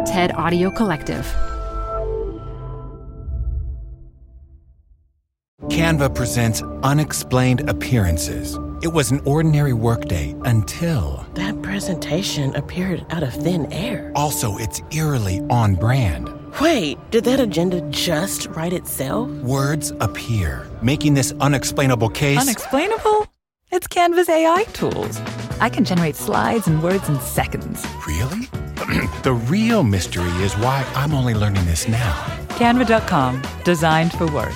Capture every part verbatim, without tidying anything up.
TED Audio Collective. Canva presents Unexplained Appearances. It was an ordinary workday until... That presentation appeared out of thin air. Also, it's eerily on brand. Wait, did that agenda just write itself? Words appear, making this unexplainable case... Unexplainable? It's Canva's A I tools. I can generate slides and words in seconds. Really? The real mystery is why I'm only learning this now. Canva dot com, designed for work.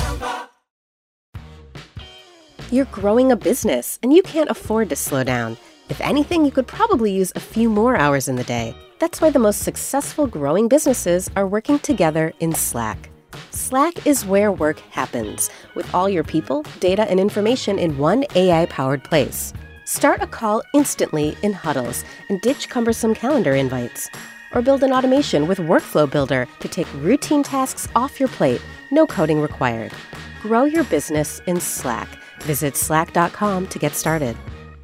You're growing a business, and you can't afford to slow down. If anything, you could probably use a few more hours in the day. That's why the most successful growing businesses are working together in Slack. Slack is where work happens, with all your people, data, and information in one A I-powered place. Start a call instantly in huddles and ditch cumbersome calendar invites. Or build an automation with Workflow Builder to take routine tasks off your plate, no coding required. Grow your business in Slack. Visit slack dot com to get started.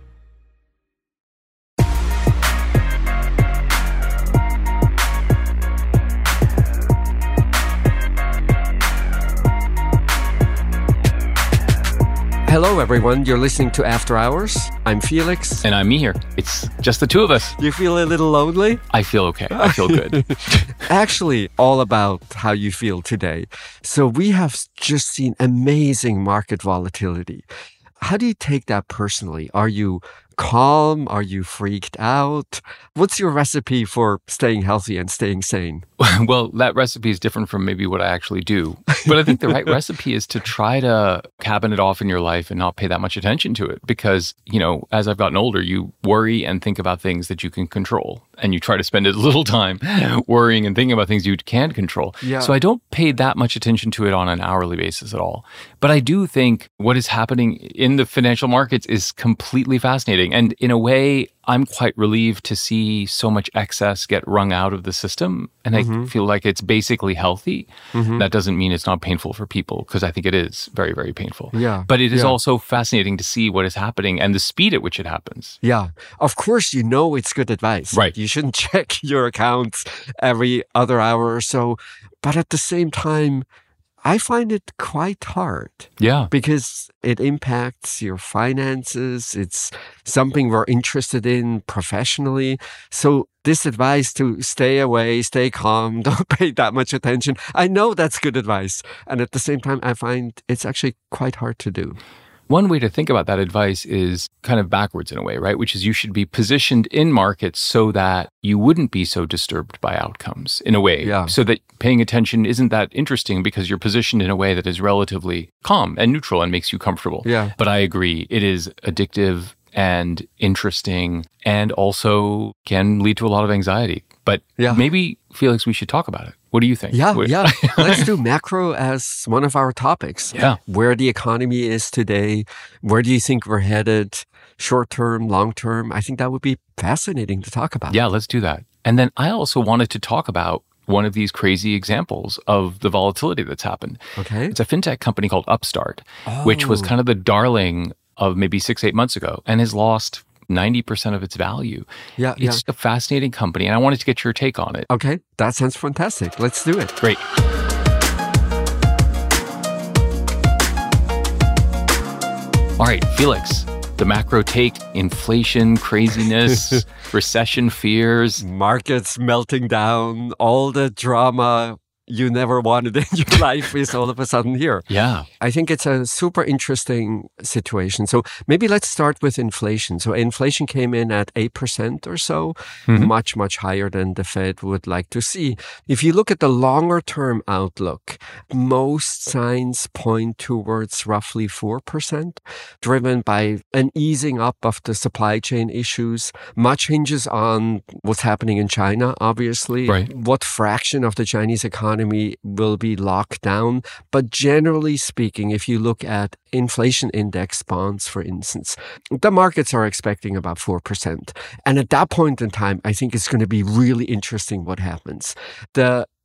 Hello, everyone. You're listening to After Hours. I'm Felix. And I'm Mihir. It's just the two of us. You feel a little lonely? I feel okay. I feel good. Actually, all about how you feel today. So we have just seen amazing market volatility. How do you take that personally? Are you calm? Are you freaked out? What's your recipe for staying healthy and staying sane? Well, that recipe is different from maybe what I actually do. But I think the right recipe is to try to cabin it off in your life and not pay that much attention to it. Because, you know, as I've gotten older, you worry and think about things that you can control. And you try to spend as little time worrying and thinking about things you can't control. Yeah. So I don't pay that much attention to it on an hourly basis at all. But I do think what is happening in the financial markets is completely fascinating. And in a way, I'm quite relieved to see so much excess get wrung out of the system. And mm-hmm. I feel like it's basically healthy. Mm-hmm. That doesn't mean it's not painful for people, because I think it is very, very painful. Yeah. But it is yeah. also fascinating to see what is happening and the speed at which it happens. Yeah. Of course, you know it's good advice. Right. You shouldn't check your accounts every other hour or so. But at the same time, I find it quite hard. Yeah. Because it impacts your finances. It's something we're interested in professionally. So this advice to stay away, stay calm, don't pay that much attention. I know that's good advice. And at the same time, I find it's actually quite hard to do. One way to think about that advice is kind of backwards in a way, right? Which is you should be positioned in markets so that you wouldn't be so disturbed by outcomes in a way. Yeah. So that paying attention isn't that interesting because you're positioned in a way that is relatively calm and neutral and makes you comfortable. Yeah. But I agree, it is addictive and interesting and also can lead to a lot of anxiety. But yeah. maybe, Felix, we should talk about it. What do you think? Yeah, what, yeah. Let's do macro as one of our topics. Yeah. Where the economy is today. Where do you think we're headed? Short term, long term? I think that would be fascinating to talk about. Yeah, let's do that. And then I also wanted to talk about one of these crazy examples of the volatility that's happened. Okay. It's a fintech company called Upstart, oh. which was kind of the darling of maybe six, eight months ago and has lost ninety percent of its value. Yeah, It's yeah. a fascinating company, and I wanted to get your take on it. Okay, that sounds fantastic. Let's do it. Great. All right, Felix, the macro take, inflation, craziness, recession fears. Markets melting down, all the drama you never wanted in your life is all of a sudden here. Yeah. I think it's a super interesting situation. So maybe let's start with inflation. So inflation came in at eight percent or so, mm-hmm. much, much higher than the Fed would like to see. If you look at the longer term outlook, most signs point towards roughly four percent, driven by an easing up of the supply chain issues. Much hinges on what's happening in China, obviously. Right. What fraction of the Chinese economy will be locked down. But generally speaking, if you look at inflation index bonds, for instance, the markets are expecting about four percent. And at that point in time, I think it's going to be really interesting what happens. The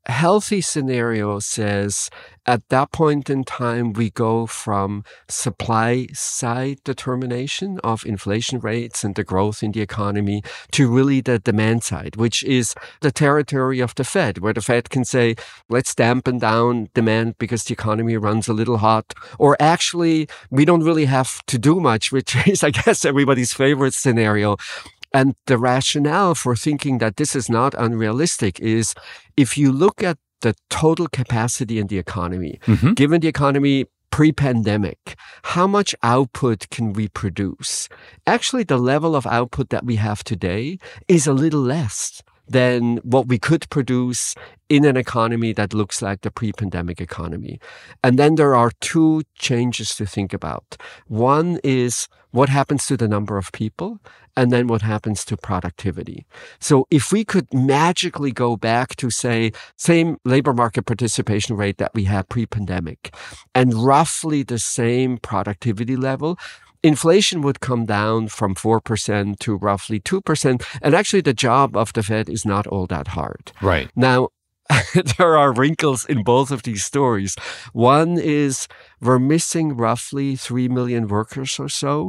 healthy scenario says at that point in time, we go from supply side determination of inflation rates and the growth in the economy to really the demand side, which is the territory of the Fed, where the Fed can say, let's dampen down demand because the economy runs a little hot, or actually, we don't really have to do much, which is, I guess, everybody's favorite scenario. And the rationale for thinking that this is not unrealistic is if you look at the total capacity in the economy, mm-hmm. given the economy pre-pandemic, how much output can we produce? Actually, the level of output that we have today is a little less than what we could produce in an economy that looks like the pre-pandemic economy. And then there are two changes to think about. One is what happens to the number of people, and then what happens to productivity. So if we could magically go back to, say, same labor market participation rate that we had pre-pandemic, and roughly the same productivity level, inflation would come down from four percent to roughly two percent. And actually, the job of the Fed is not all that hard. Right. Now, there are wrinkles in both of these stories. One is we're missing roughly three million workers or so,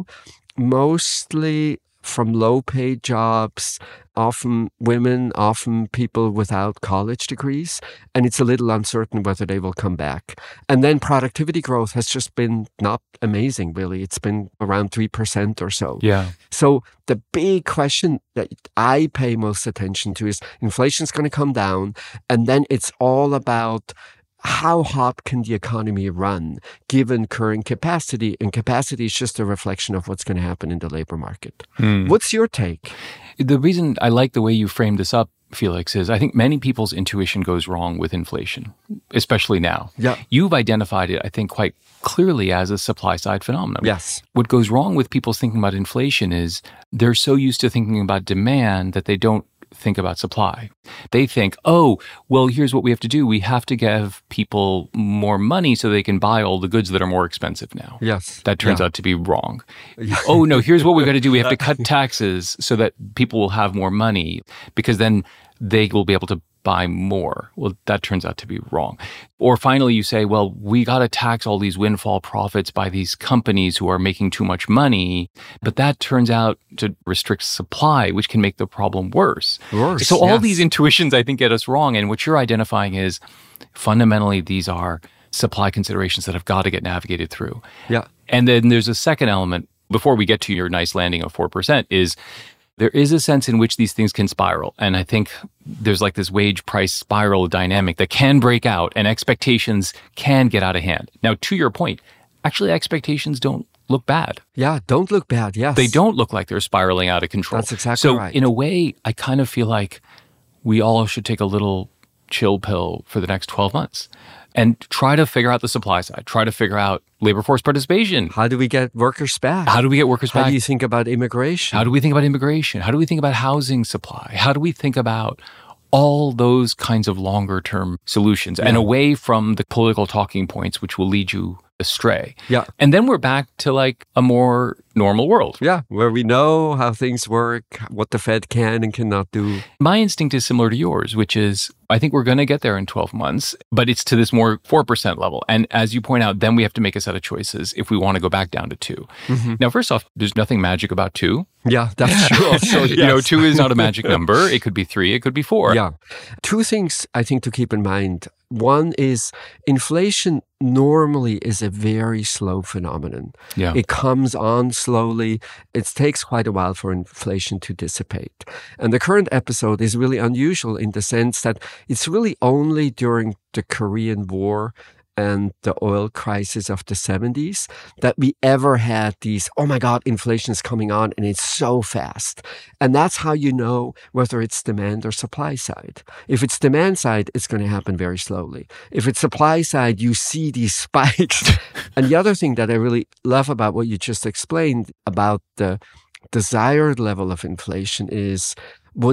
mostly from low-paid jobs, often women, often people without college degrees, and it's a little uncertain whether they will come back. And then productivity growth has just been not amazing, really. It's been around three percent or so. Yeah. So the big question that I pay most attention to is inflation's going to come down, and then it's all about how hot can the economy run given current capacity? And capacity is just a reflection of what's going to happen in the labor market. Hmm. What's your take? The reason I like the way you framed this up, Felix, is I think many people's intuition goes wrong with inflation, especially now. Yeah. You've identified it, I think, quite clearly as a supply-side phenomenon. Yes. What goes wrong with people's thinking about inflation is they're so used to thinking about demand that they don't think about supply. They think, oh, well, here's what we have to do. We have to give people more money so they can buy all the goods that are more expensive now. Yes. That turns yeah. out to be wrong. Oh, no, here's what we've got to do. We have to cut taxes so that people will have more money because then they will be able to buy more. Well, that turns out to be wrong. Or finally, you say, well, we got to tax all these windfall profits by these companies who are making too much money. But that turns out to restrict supply, which can make the problem worse. Worse, so all yes. these intuitions, I think, get us wrong. And what you're identifying is fundamentally these are supply considerations that have got to get navigated through. Yeah. And then there's a second element, before we get to your nice landing of four percent, is there is a sense in which these things can spiral. And I think there's like this wage price spiral dynamic that can break out and expectations can get out of hand. Now, to your point, actually expectations don't look bad. Yeah, don't look bad, yes. They don't look like they're spiraling out of control. That's exactly so right. So in a way, I kind of feel like we all should take a little chill pill for the next twelve months and try to figure out the supply side, try to figure out labor force participation. How do we get workers back? How do we get workers How back? How do you think about immigration? How do we think about immigration? How do we think about housing supply? How do we think about all those kinds of longer term solutions yeah. and away from the political talking points, which will lead you astray. Yeah. And then we're back to like a more normal world. Yeah, where we know how things work, what the Fed can and cannot do. My instinct is similar to yours, which is I think we're going to get there in twelve months, but it's to this more four percent level. And as you point out, then we have to make a set of choices if we want to go back down to two. Mm-hmm. Now, first off, there's nothing magic about two. Yeah, that's true. Also, yes. You know, two is not a magic number. It could be three. It could be four. Yeah. Two things I think to keep in mind. One is inflation normally is a very slow phenomenon. Yeah. It comes on slowly. It takes quite a while for inflation to dissipate. And the current episode is really unusual in the sense that it's really only during the Korean War and the oil crisis of the seventies that we ever had these, oh my God, inflation is coming on and it's so fast. And that's how you know whether it's demand or supply side. If it's demand side, it's going to happen very slowly. If it's supply side, you see these spikes. And the other thing that I really love about what you just explained about the desired level of inflation is what's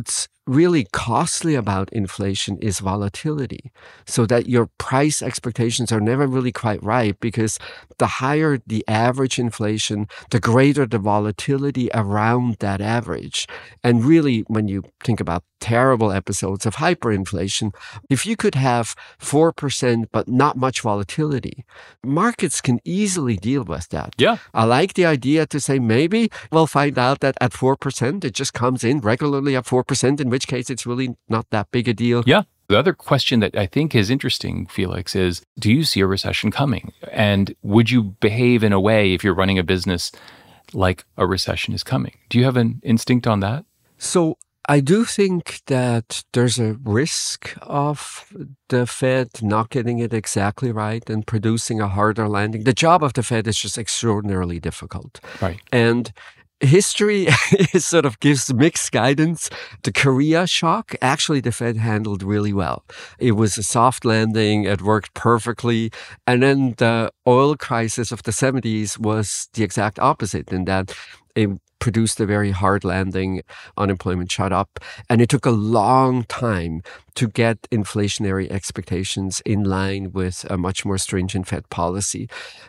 really costly about inflation is volatility, so that your price expectations are never really quite right, because the higher the average inflation, the greater the volatility around that average. And really, when you think about terrible episodes of hyperinflation, if you could have four percent but not much volatility, markets can easily deal with that. Yeah. I like the idea to say maybe we'll find out that at four percent, it just comes in regularly at four percent, in which case it's really not that big a deal. Yeah. The other question that I think is interesting, Felix, is do you see a recession coming? And would you behave in a way, if you're running a business, like a recession is coming? Do you have an instinct on that? So I do think that there's a risk of the Fed not getting it exactly right and producing a harder landing. The job of the Fed is just extraordinarily difficult. Right. And history sort of gives mixed guidance. The Korea shock, actually, the Fed handled really well. It was a soft landing. It worked perfectly. And then the oil crisis of the seventies was the exact opposite, in that it produced a very hard landing. Unemployment shot up. And it took a long time to get inflationary expectations in line with a much more stringent Fed policy.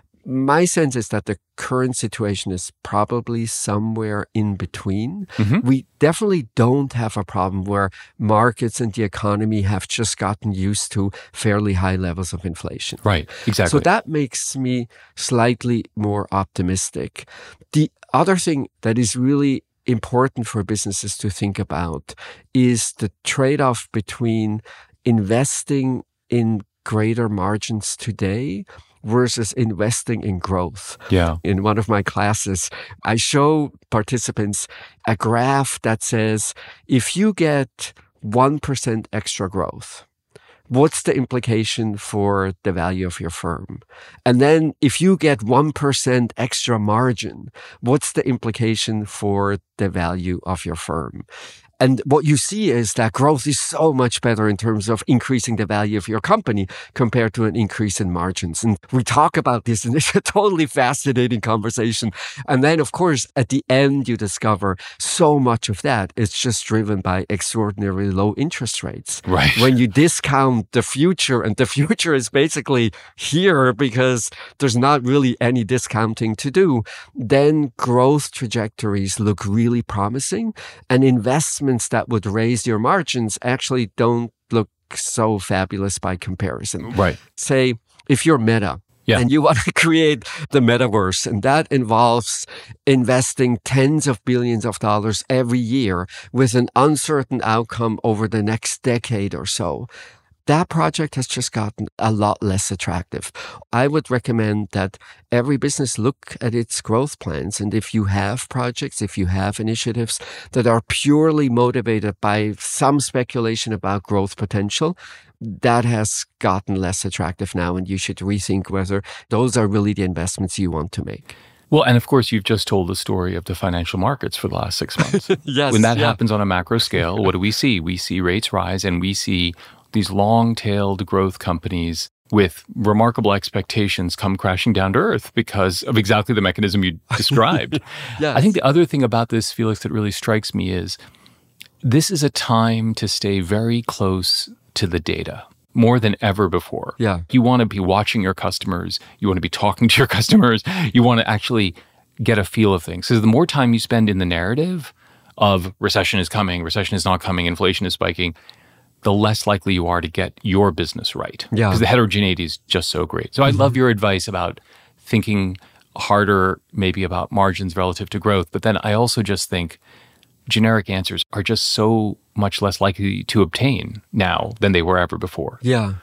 My sense is that the current situation is probably somewhere in between. Mm-hmm. We definitely don't have a problem where markets and the economy have just gotten used to fairly high levels of inflation. Right, exactly. So that makes me slightly more optimistic. The other thing that is really important for businesses to think about is the trade-off between investing in greater margins today versus investing in growth. Yeah. In one of my classes, I show participants a graph that says, if you get one percent extra growth, what's the implication for the value of your firm? And then if you get one percent extra margin, what's the implication for the value of your firm? And what you see is that growth is so much better in terms of increasing the value of your company compared to an increase in margins. And we talk about this, and it's a totally fascinating conversation. And then, of course, at the end, you discover so much of that is just driven by extraordinarily low interest rates. Right. When you discount the future, and the future is basically here because there's not really any discounting to do, then growth trajectories look really promising, and investment that would raise your margins actually don't look so fabulous by comparison. Right. Say, if you're Meta, yeah. and you want to create the metaverse, and that involves investing tens of billions of dollars every year with an uncertain outcome over the next decade or so, that project has just gotten a lot less attractive. I would recommend that every business look at its growth plans. And if you have projects, if you have initiatives that are purely motivated by some speculation about growth potential, that has gotten less attractive now. And you should rethink whether those are really the investments you want to make. Well, and of course, you've just told the story of the financial markets for the last six months. Yes. When that yeah. happens on a macro scale, what do we see? We see rates rise, and we see these long-tailed growth companies with remarkable expectations come crashing down to earth because of exactly the mechanism you described. Yes. I think the other thing about this, Felix, that really strikes me is this is a time to stay very close to the data more than ever before. Yeah. You want to be watching your customers. You want to be talking to your customers. You want to actually get a feel of things. So the more time you spend in the narrative of recession is coming, recession is not coming, inflation is spiking, the less likely you are to get your business right. Yeah. Because the heterogeneity is just so great. So I mm-hmm. love your advice about thinking harder maybe about margins relative to growth. But then I also just think generic answers are just so much less likely to obtain now than they were ever before. Yeah.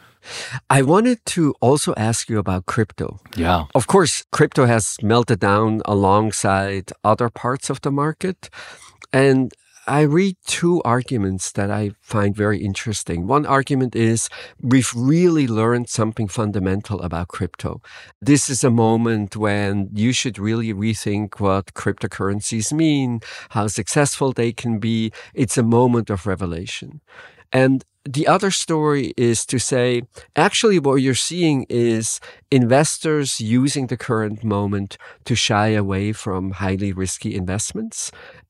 I wanted to also ask you about crypto. Yeah. Of course, crypto has melted down alongside other parts of the market. And I read two arguments that I find very interesting. One argument is we've really learned something fundamental about crypto. This is a moment when you should really rethink what cryptocurrencies mean, how successful they can be. It's a moment of revelation. And the other story is to say, actually, what you're seeing is investors using the current moment to shy away from highly risky investments.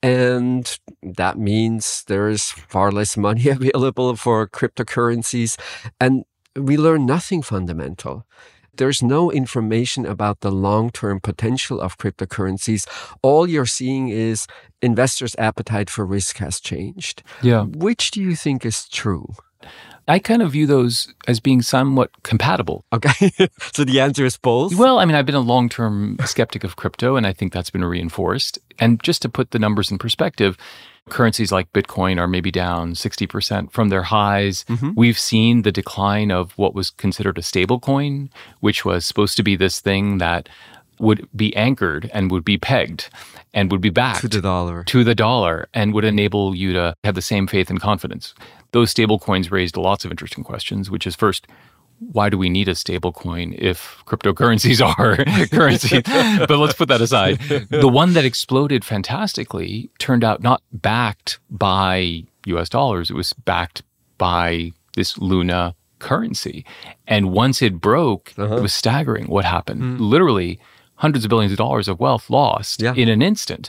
And that means there is far less money available for cryptocurrencies. And we learn nothing fundamental. There's no information about the long-term potential of cryptocurrencies. All you're seeing is investors' appetite for risk has changed. Yeah. Which do you think is true? I kind of view those as being somewhat compatible. Okay. So the answer is both? Well, I mean, I've been a long-term skeptic of crypto, and I think that's been reinforced. And just to put the numbers in perspective, currencies like Bitcoin are maybe down sixty percent from their highs. Mm-hmm. We've seen the decline of what was considered a stable coin, which was supposed to be this thing that would be anchored and would be pegged and would be backed to the dollar, to the dollar, and would enable you to have the same faith and confidence. Those stable coins raised lots of interesting questions, which is first, why do we need a stable coin if cryptocurrencies are currency? But let's put that aside. The one that exploded fantastically turned out not backed by U S dollars. It was backed by this Luna currency. And once it broke, uh-huh. it was staggering what happened. Mm. Literally hundreds of billions of dollars of wealth lost yeah. in an instant.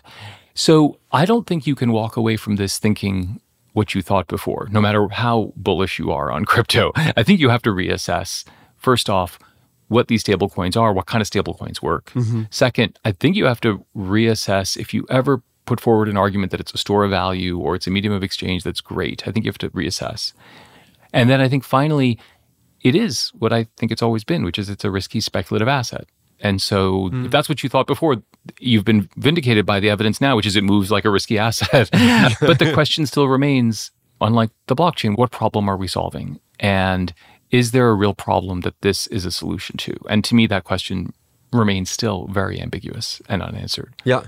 So I don't think you can walk away from this thinking what you thought before, no matter how bullish you are on crypto. I think you have to reassess, first off, what these stable coins are, what kind of stable coins work. Mm-hmm. Second, I think you have to reassess if you ever put forward an argument that it's a store of value or it's a medium of exchange that's great. I think you have to reassess. And then I think finally, it is what I think it's always been, which is it's a risky speculative asset. And so mm. if that's what you thought before, you've been vindicated by the evidence now, which is it moves like a risky asset. But the question still remains, unlike the blockchain, what problem are we solving? And is there a real problem that this is a solution to? And to me, that question remains still very ambiguous and unanswered. Yeah.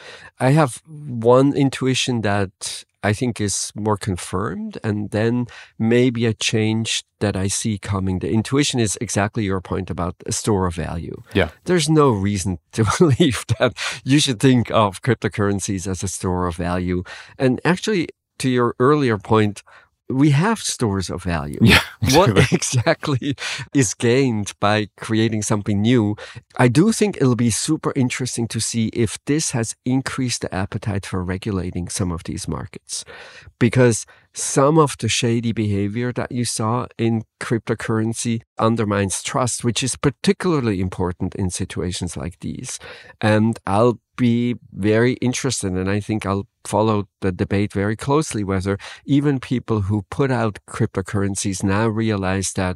I have one intuition that I think is more confirmed, and then maybe a change that I see coming. The intuition is exactly your point about a store of value. Yeah. There's no reason to believe that you should think of cryptocurrencies as a store of value. And actually, to your earlier point, we have stores of value. Yeah, exactly. What exactly is gained by creating something new? I do think it'll be super interesting to see if this has increased the appetite for regulating some of these markets. Because some of the shady behavior that you saw in cryptocurrency undermines trust, which is particularly important in situations like these. And I'll be very interested, and I think I'll follow the debate very closely, whether even people who put out cryptocurrencies now realize that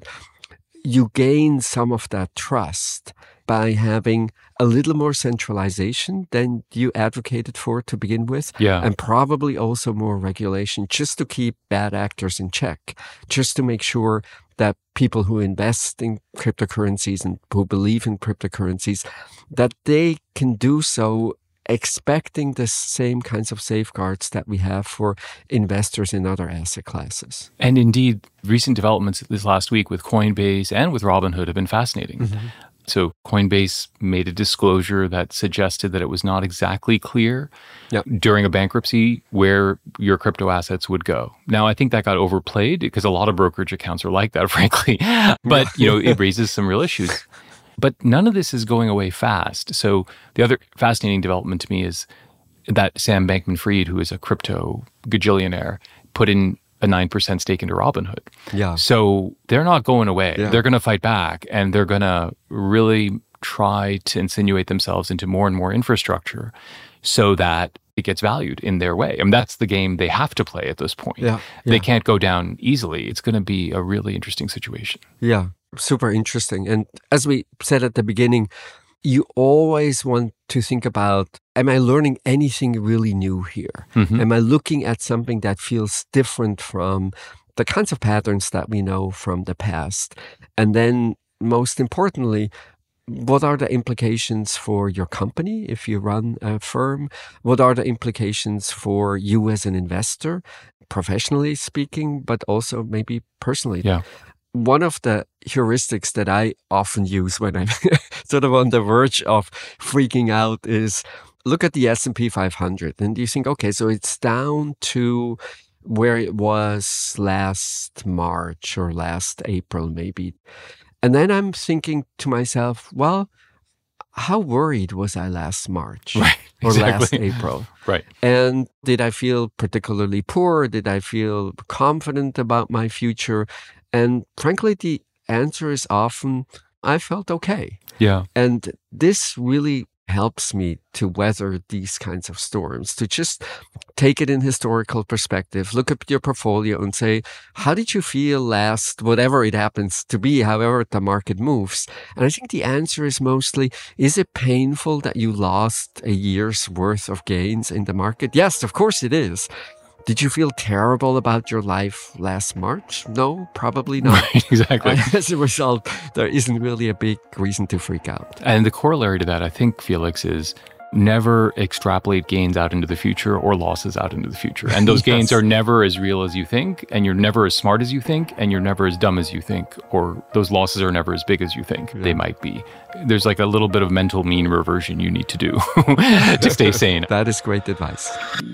you gain some of that trust by having a little more centralization than you advocated for to begin with. Yeah. And probably also more regulation just to keep bad actors in check, just to make sure that people who invest in cryptocurrencies and who believe in cryptocurrencies, that they can do so expecting the same kinds of safeguards that we have for investors in other asset classes. And indeed, recent developments this last week with Coinbase and with Robinhood have been fascinating. Mm-hmm. So Coinbase made a disclosure that suggested that it was not exactly clear yep. during a bankruptcy where your crypto assets would go. Now, I think that got overplayed because a lot of brokerage accounts are like that, frankly. But, you know, it raises some real issues. But none of this is going away fast. So the other fascinating development to me is that Sam Bankman-Fried, who is a crypto gajillionaire, put in a nine percent stake into Robinhood. Yeah. So they're not going away. Yeah. They're going to fight back, and they're going to really try to insinuate themselves into more and more infrastructure so that it gets valued in their way. I mean, that's the game they have to play at this point. Yeah. Yeah. They can't go down easily. It's going to be a really interesting situation. Yeah, super interesting. And as we said at the beginning, you always want to think about, am I learning anything really new here? Mm-hmm. Am I looking at something that feels different from the kinds of patterns that we know from the past? And then most importantly, what are the implications for your company if you run a firm? What are the implications for you as an investor, professionally speaking, but also maybe personally? Yeah. One of the heuristics that I often use when I'm sort of on the verge of freaking out is look at the S and P five hundred and you think, okay, so it's down to where it was last March or last April, maybe. And then I'm thinking to myself, well, how worried was I last March right, or exactly. last April? Right. And did I feel particularly poor? Did I feel confident about my future? And frankly, the answer is often, I felt okay. Yeah. And this really helps me to weather these kinds of storms, to just take it in historical perspective, look at your portfolio and say, how did you feel last, whatever it happens to be, however the market moves? And I think the answer is mostly, is it painful that you lost a year's worth of gains in the market? Yes, of course it is. Did you feel terrible about your life last March? No, probably not. Right, exactly. As a result, there isn't really a big reason to freak out. And the corollary to that, I think, Felix, is never extrapolate gains out into the future or losses out into the future. And those yes. gains are never as real as you think, and you're never as smart as you think, and you're never as dumb as you think, or those losses are never as big as you think yeah. they might be. There's like a little bit of mental mean reversion you need to do to stay sane. That is great advice.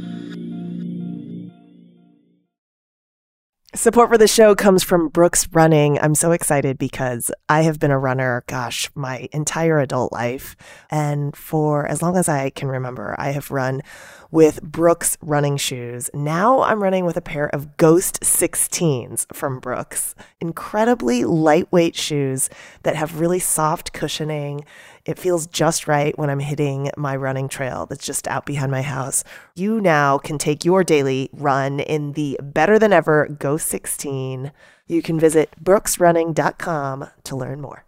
Support for the show comes from Brooks Running. I'm so excited because I have been a runner, gosh, my entire adult life. And for as long as I can remember, I have run with Brooks running shoes. Now I'm running with a pair of Ghost sixteens from Brooks. Incredibly lightweight shoes that have really soft cushioning. It feels just right when I'm hitting my running trail that's just out behind my house. You now can take your daily run in the better than ever Ghost sixteen. You can visit brooks running dot com to learn more.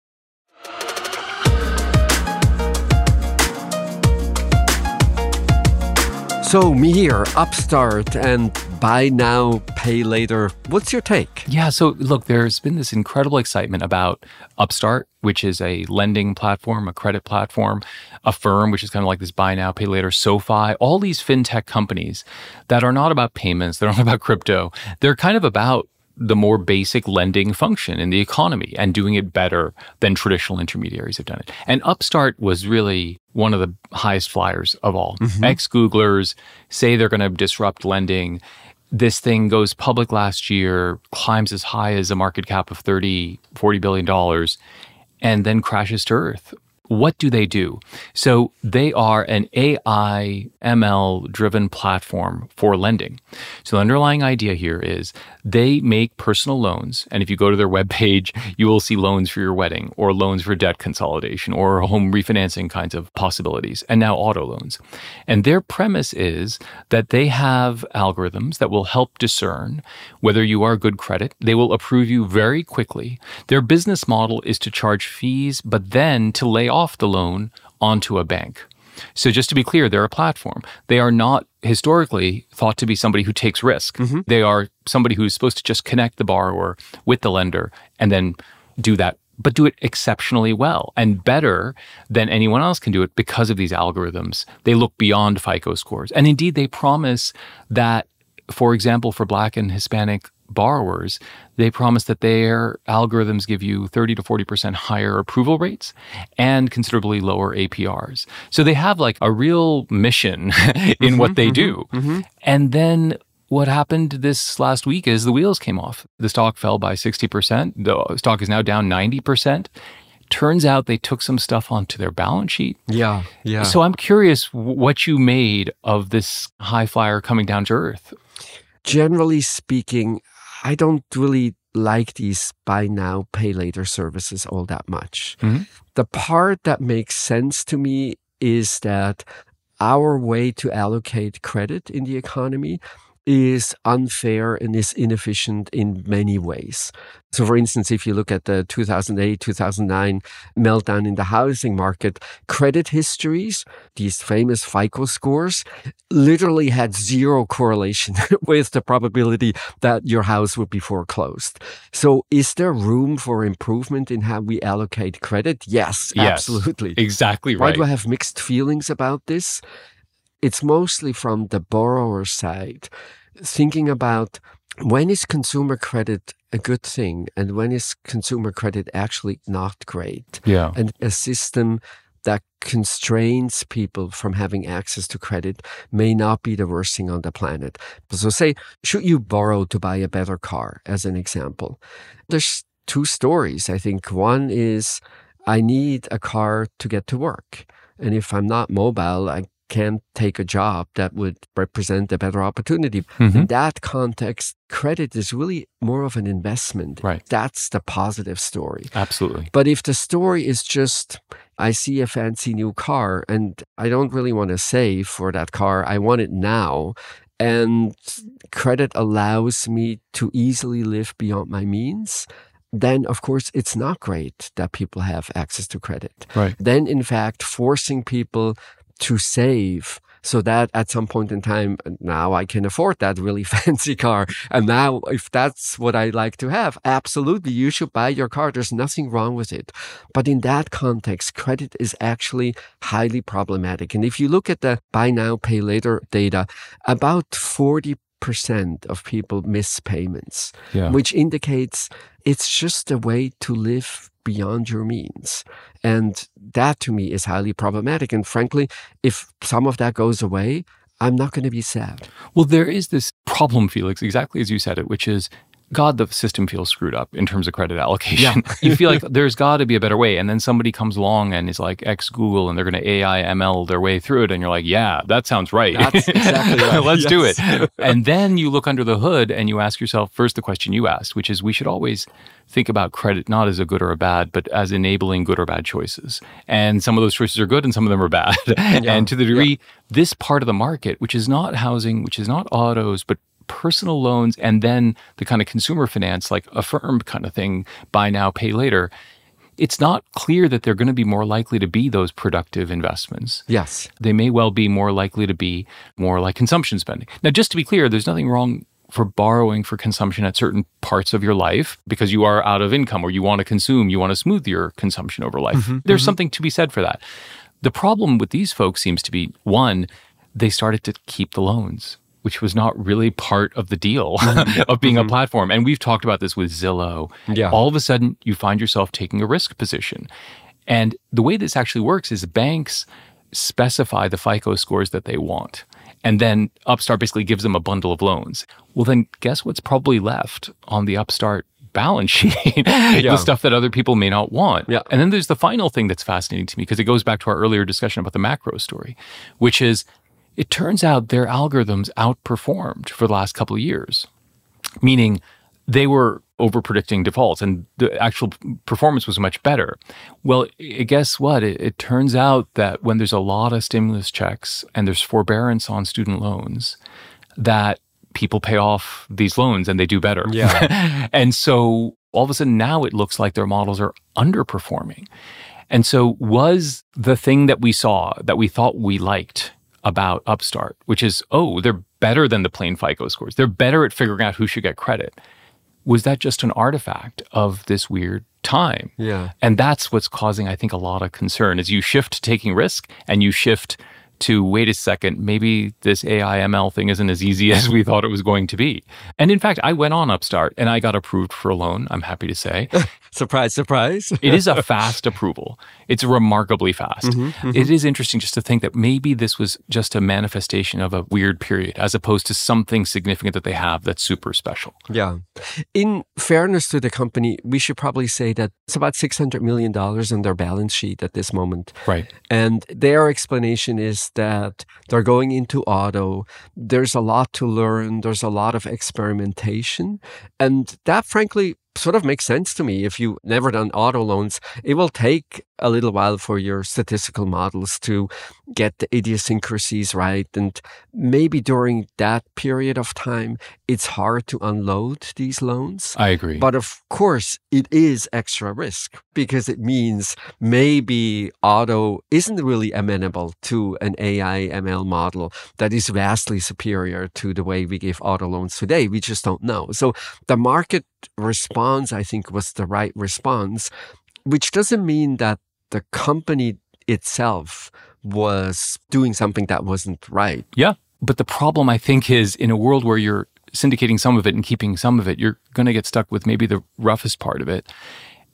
So, Mihir, Upstart and buy now, pay later. What's your take? Yeah, so look, there's been this incredible excitement about Upstart, which is a lending platform, a credit platform, Affirm, which is kind of like this buy now, pay later, SoFi, all these fintech companies that are not about payments, they're not about crypto. They're kind of about the more basic lending function in the economy and doing it better than traditional intermediaries have done it. And Upstart was really one of the highest flyers of all. Mm-hmm. Ex-Googlers say they're going to disrupt lending. This thing goes public last year, climbs as high as a market cap of thirty, forty billion dollars, and then crashes to earth. What do they do? So they are an A I M L-driven platform for lending. So the underlying idea here is they make personal loans. And if you go to their webpage, you will see loans for your wedding or loans for debt consolidation or home refinancing kinds of possibilities, and now auto loans. And their premise is that they have algorithms that will help discern whether you are good credit. They will approve you very quickly. Their business model is to charge fees, but then to lay off the loan onto a bank. So just to be clear, they're a platform. They are not historically thought to be somebody who takes risk. Mm-hmm. They are somebody who's supposed to just connect the borrower with the lender and then do that, but do it exceptionally well and better than anyone else can do it because of these algorithms. They look beyond FICO scores. And indeed, they promise that, for example, for Black and Hispanic borrowers, they promise that their algorithms give you thirty to forty percent higher approval rates and considerably lower A P Rs. So they have like a real mission in mm-hmm, what they mm-hmm, do. Mm-hmm. And then what happened this last week is the wheels came off. The stock fell by sixty percent. The stock is now down ninety percent. Turns out they took some stuff onto their balance sheet. Yeah, yeah. So I'm curious what you made of this high flyer coming down to earth. Generally speaking, I don't really like these buy now, pay later services all that much. Mm-hmm. The part that makes sense to me is that our way to allocate credit in the economy is unfair and is inefficient in many ways. So for instance, if you look at the two thousand eight, two thousand nine meltdown in the housing market, credit histories, these famous FICO scores, literally had zero correlation with the probability that your house would be foreclosed. So is there room for improvement in how we allocate credit? Yes, yes, absolutely. Exactly right. Why do I have mixed feelings about this? It's mostly from the borrower side, thinking about when is consumer credit a good thing and when is consumer credit actually not great? Yeah. And a system that constrains people from having access to credit may not be the worst thing on the planet. So say, should you borrow to buy a better car, as an example? There's two stories. I think one is I need a car to get to work. And if I'm not mobile, I can't take a job that would represent a better opportunity. Mm-hmm. In that context, credit is really more of an investment. Right. That's the positive story. Absolutely. But if the story is just, I see a fancy new car and I don't really want to save for that car, I want it now, and credit allows me to easily live beyond my means, then of course it's not great that people have access to credit. Right. Then in fact, forcing people to save so that at some point in time, now I can afford that really fancy car. And now if that's what I like to have, absolutely, you should buy your car. There's nothing wrong with it. But in that context, credit is actually highly problematic. And if you look at the buy now, pay later data, about forty percent of people miss payments, yeah. which indicates it's just a way to live beyond your means. And that to me is highly problematic. And frankly, if some of that goes away, I'm not going to be sad. Well, there is this problem, Felix, exactly as you said it, which is, God, the system feels screwed up in terms of credit allocation. Yeah. You feel like there's got to be a better way. And then somebody comes along and is like ex Google and they're going to A I M L their way through it. And you're like, yeah, that sounds right. That's exactly right. Let's yes. do it. And then you look under the hood and you ask yourself first the question you asked, which is we should always think about credit not as a good or a bad, but as enabling good or bad choices. And some of those choices are good and some of them are bad. Yeah. And to the degree, yeah. this part of the market, which is not housing, which is not autos, but personal loans, and then the kind of consumer finance, like Affirm kind of thing, buy now, pay later, it's not clear that they're going to be more likely to be those productive investments. Yes. They may well be more likely to be more like consumption spending. Now, just to be clear, there's nothing wrong for borrowing for consumption at certain parts of your life because you are out of income or you want to consume, you want to smooth your consumption over life. Mm-hmm, there's mm-hmm. something to be said for that. The problem with these folks seems to be, one, they started to keep the loans, which was not really part of the deal of being mm-hmm. a platform. And we've talked about this with Zillow. Yeah. All of a sudden, you find yourself taking a risk position. And the way this actually works is banks specify the FICO scores that they want. And then Upstart basically gives them a bundle of loans. Well, then guess what's probably left on the Upstart balance sheet? yeah. The stuff that other people may not want. Yeah. And then there's the final thing that's fascinating to me, because it goes back to our earlier discussion about the macro story, which is it turns out their algorithms outperformed for the last couple of years, meaning they were over-predicting defaults and the actual performance was much better. Well, guess what? It, it turns out that when there's a lot of stimulus checks and there's forbearance on student loans, that people pay off these loans and they do better. Yeah. And so all of a sudden now it looks like their models are underperforming. And so was the thing that we saw that we thought we liked about Upstart, which is, oh, they're better than the plain FICO scores. They're better at figuring out who should get credit. Was that just an artifact of this weird time? Yeah. And that's what's causing, I think, a lot of concern as you shift to taking risk and you shift to, wait a second, maybe this A I M L thing isn't as easy as we thought it was going to be. And in fact, I went on Upstart and I got approved for a loan, I'm happy to say. Surprise, surprise. It is a fast approval. It's remarkably fast. Mm-hmm, mm-hmm. It is interesting just to think that maybe this was just a manifestation of a weird period as opposed to something significant that they have that's super special. Yeah. In fairness to the company, we should probably say that it's about six hundred million dollars in their balance sheet at this moment. Right. And their explanation is that they're going into auto. There's a lot to learn. There's a lot of experimentation. And that, frankly, sort of makes sense to me. If you've never done auto loans, it will take a little while for your statistical models to get the idiosyncrasies right. And maybe during that period of time, it's hard to unload these loans. I agree. But of course, it is extra risk because it means maybe auto isn't really amenable to an A I M L model that is vastly superior to the way we give auto loans today. We just don't know. So the market response, I think, was the right response, which doesn't mean that the company itself was doing something that wasn't right. Yeah. But the problem, I think, is in a world where you're syndicating some of it and keeping some of it, you're going to get stuck with maybe the roughest part of it.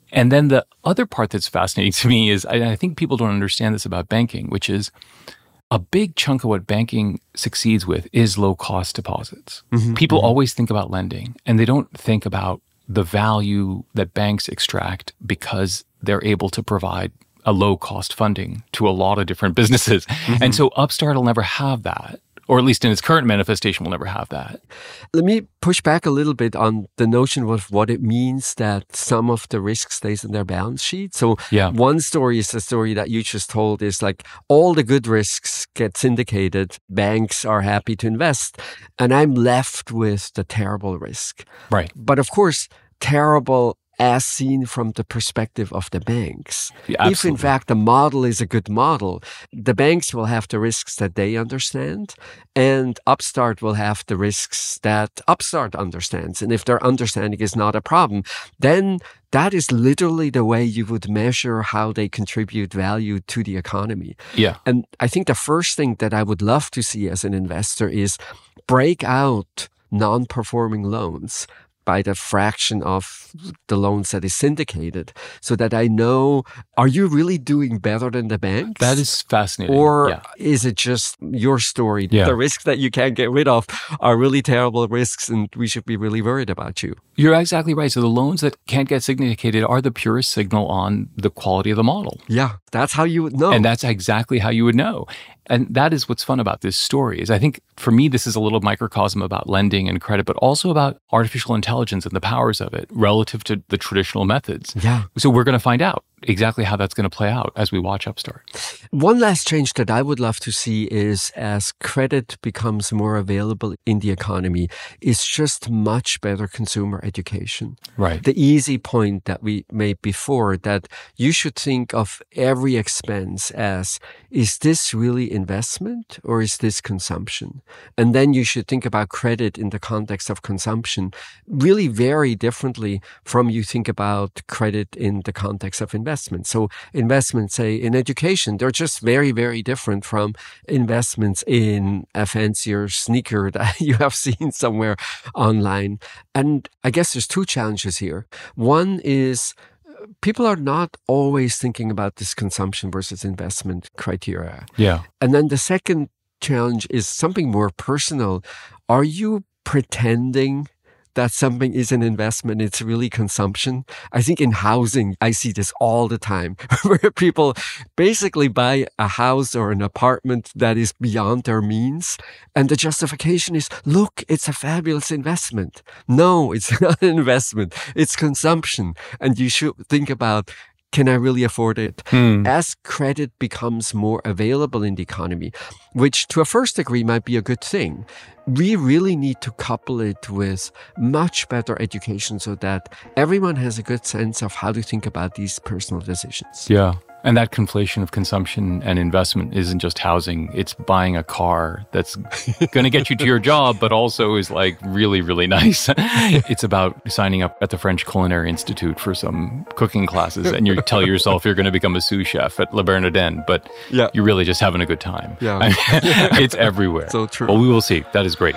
And then the other part that's fascinating to me is, I, I think people don't understand this about banking, which is a big chunk of what banking succeeds with is low-cost deposits. Mm-hmm, people mm-hmm. always think about lending, and they don't think about the value that banks extract because they're able to provide a low-cost funding to a lot of different businesses. Mm-hmm. And so Upstart will never have that, or at least in its current manifestation will never have that. Let me push back a little bit on the notion of what it means that some of the risk stays in their balance sheet. So yeah. one story is the story that you just told is like all the good risks get syndicated. Banks are happy to invest. And I'm left with the terrible risk. Right. But of course, terrible as seen from the perspective of the banks. Yeah, if in fact the model is a good model, the banks will have the risks that they understand, and Upstart will have the risks that Upstart understands. And if their understanding is not a problem, then that is literally the way you would measure how they contribute value to the economy. Yeah. And I think the first thing that I would love to see as an investor is break out non-performing loans by the fraction of the loans that is syndicated, so that I know, are you really doing better than the banks? That is fascinating. Or yeah. is it just your story? Yeah. The risks that you can't get rid of are really terrible risks, and we should be really worried about you. You're exactly right. So the loans that can't get syndicated are the purest signal on the quality of the model. Yeah, that's how you would know. And that's exactly how you would know. And that is what's fun about this story, is I think for me, this is a little microcosm about lending and credit, but also about artificial intelligence and the powers of it relative to the traditional methods. Yeah. So we're going to find out exactly how that's going to play out as we watch Upstart. One last change that I would love to see is as credit becomes more available in the economy, is just much better consumer education. Right. The easy point that we made before, that you should think of every expense as, is this really investment or is this consumption? And then you should think about credit in the context of consumption really very differently from you think about credit in the context of investment. So investments, say, in education, they're just very, very different from investments in a fancier sneaker that you have seen somewhere online. And I guess there's two challenges here. One is people are not always thinking about this consumption versus investment criteria. Yeah. And then the second challenge is something more personal. Are you pretending that something is an investment, it's really consumption? I think in housing, I see this all the time, where people basically buy a house or an apartment that is beyond their means. And the justification is, look, it's a fabulous investment. No, it's not an investment. It's consumption. And you should think about, can I really afford it? Hmm. As credit becomes more available in the economy, which to a first degree might be a good thing, we really need to couple it with much better education so that everyone has a good sense of how to think about these personal decisions. Yeah. And that conflation of consumption and investment isn't just housing. It's buying a car that's going to get you to your job, but also is like really, really nice. It's about signing up at the French Culinary Institute for some cooking classes, and you tell yourself you're going to become a sous chef at Le Bernardin, but yeah. you're really just having a good time. Yeah. I mean, it's everywhere. So true. Well, we will see. That is great.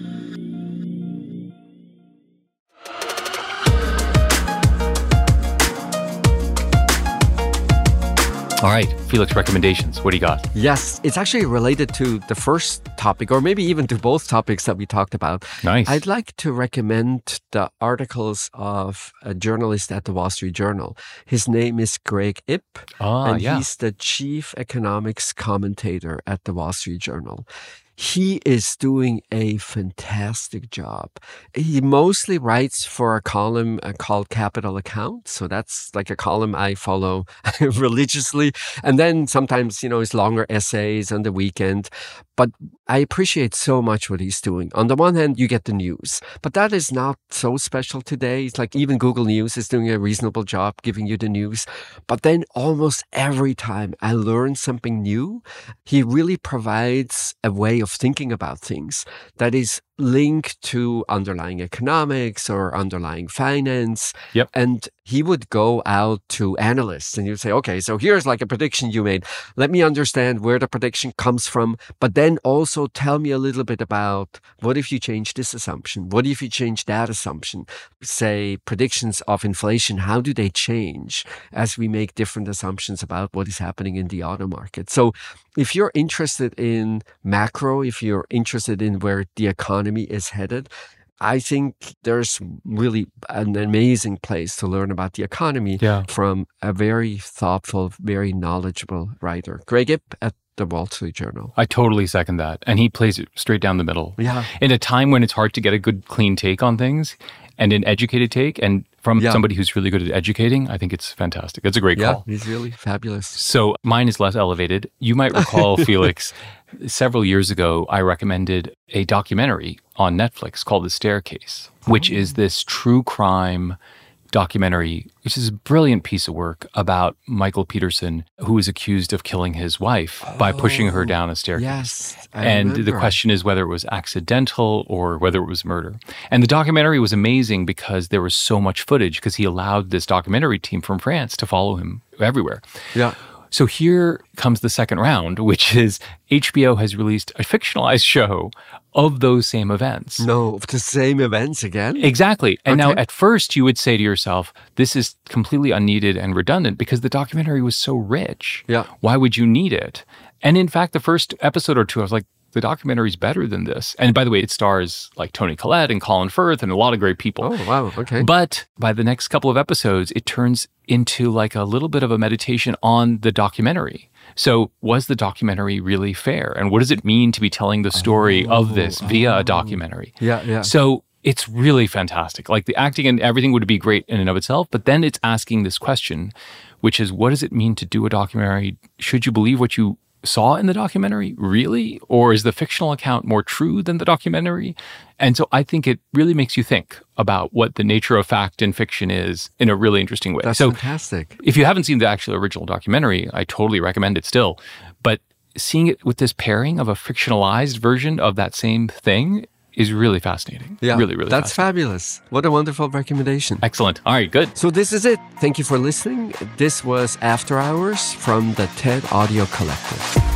All right, Felix, recommendations. What do you got? Yes, it's actually related to the first topic, or maybe even to both topics that we talked about. Nice. I'd like to recommend the articles of a journalist at the Wall Street Journal. His name is Greg Ip, Ah, and yeah. he's the chief economics commentator at the Wall Street Journal. He is doing a fantastic job. He mostly writes for a column uh, called Capital Account. So that's like a column I follow religiously. And then sometimes, you know, his longer essays on the weekend. But I appreciate so much what he's doing. On the one hand, you get the news, but that is not so special today. It's like even Google News is doing a reasonable job giving you the news. But then almost every time I learn something new, he really provides a way of thinking about things that is link to underlying economics or underlying finance. Yep. And he would go out to analysts and you'd say, okay, so here's like a prediction you made. Let me understand where the prediction comes from, but then also tell me a little bit about what if you change this assumption? What if you change that assumption? Say predictions of inflation, how do they change as we make different assumptions about what is happening in the auto market? So if you're interested in macro, if you're interested in where the economy is headed, I think there's really an amazing place to learn about the economy yeah. from a very thoughtful, very knowledgeable writer. Greg Ip at the Wall Street Journal. I totally second that. And he plays it straight down the middle. Yeah. In a time when it's hard to get a good, clean take on things and an educated take, and from yeah. somebody who's really good at educating, I think it's fantastic. It's a great yeah, call. He's really fabulous. So mine is less elevated. You might recall, Felix, several years ago, I recommended a documentary on Netflix called The Staircase, which oh. is this true crime documentary, which is a brilliant piece of work about Michael Peterson, who was accused of killing his wife oh, by pushing her down a staircase. Yes, I and remember. The question is whether it was accidental or whether it was murder. And the documentary was amazing because there was so much footage because he allowed this documentary team from France to follow him everywhere. Yeah. So here comes the second round, which is H B O has released a fictionalized show of those same events. No, the same events again? Exactly. And okay. now at first you would say to yourself, this is completely unneeded and redundant because the documentary was so rich. Yeah. Why would you need it? And in fact, the first episode or two, I was like, the documentary's better than this. And by the way, it stars like Toni Collette and Colin Firth and a lot of great people. Oh, wow. Okay. But by the next couple of episodes, it turns into like a little bit of a meditation on the documentary. So was the documentary really fair? And what does it mean to be telling the story oh, of this via oh. a documentary? Yeah, yeah. So it's really fantastic. Like the acting and everything would be great in and of itself, but then it's asking this question, which is, what does it mean to do a documentary? Should you believe what you saw in the documentary, really? Or is the fictional account more true than the documentary? And so I think it really makes you think about what the nature of fact and fiction is in a really interesting way. That's so fantastic. If you haven't seen the actual original documentary, I totally recommend it still. But seeing it with this pairing of a fictionalized version of that same thing is really fascinating. Yeah, really, really That's fabulous. What a wonderful recommendation. Excellent. All right, good. So this is it. Thank you for listening. This was After Hours from the TED Audio Collective.